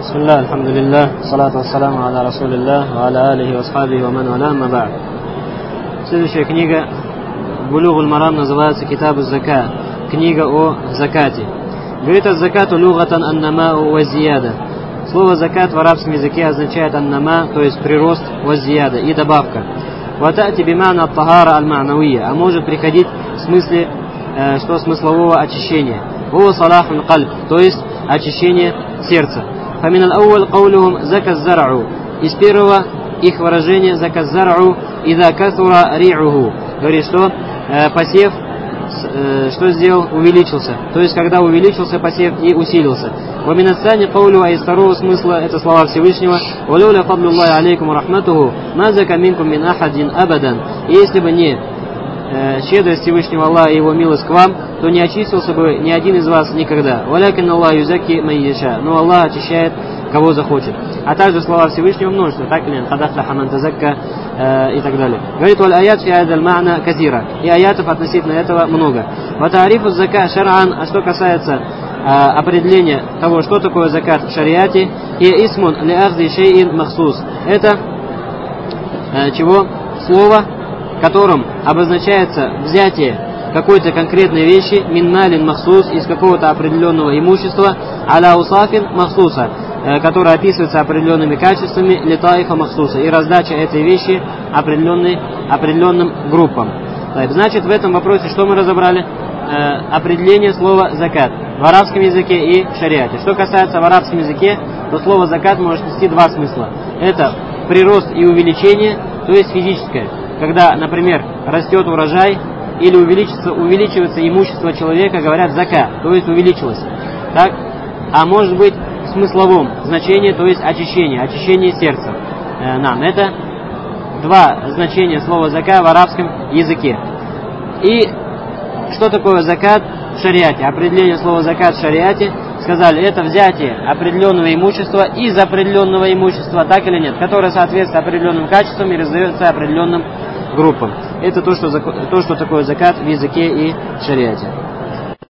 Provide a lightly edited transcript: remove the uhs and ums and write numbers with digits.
Бисмилля, алхамдулилля, салату вассаламу аля расулилля, ва аля алихи васхабихи ва ман валя, амма ба'д. Следующая книга Булугуль Марам называется Китабу Зака, книга о закате. Говорит az-закату лугатан ан-намау ва зияда. Слово закат в арабском языке означает ан-нама, то есть прирост, ва зияда, и добавка. Ва та'ти бимана ат-тахара аль-ма'навия, а может приходить в смысле, что смыслового очищения. Ва салахун кальб, то есть очищение сердца. Фамин аль-ауаль каулюхум зака-зар'у. Из первого их выражения зака-зар'у ида касура ри'уху. Говорит, что посев, что сделал? Увеличился. То есть, когда увеличился посев и усилился. Вамин ас-сани каулю, а из второго смысла это слова Всевышнего. Валюля фадлуллахи алейкум рахматуху, ма зака минкум мин ахадин абадан. И если бы не щедрость Всевышнего Аллаха и его милость к вам, то не очистился бы ни один из вас никогда. Валякин Аллах юзаки майяша. Но Аллах очищает, кого захочет. А также слова Всевышнего множество. Так или нет? Хадафляха ман тазакка и так далее. Говорит, валь аят фи адаль ма'на казира. И аятов относительно этого много. Ва таарифу зака шар'ан. А что касается определения того, что такое закат в шариате, и исмун ли ахди шейин махсус. Это чего? Слово, которым обозначается взятие какой-то конкретной вещи мин малин махсус, из какого-то определенного имущества, аля усафин махсуса, которое описывается определенными качествами литаифа махсуса, и раздача этой вещи определенным группам. Значит, в этом вопросе что мы разобрали? Определение слова закат в арабском языке и в шариате. Что касается в арабском языке, то слово закат может нести два смысла. Это прирост и увеличение, то есть физическое. Когда, например, растет урожай или увеличивается имущество человека, говорят зака, то есть увеличилось. Так? А может быть в смысловом значении, то есть очищение сердца. Это два значения слова зака в арабском языке. И что такое закат в шариате? Определение слова закат в шариате, сказали, это взятие определенного имущества из определенного имущества, так или нет, которое соответствует определенным качествам и раздается определенным группам. Это то, что такое закат в языке и в шариате.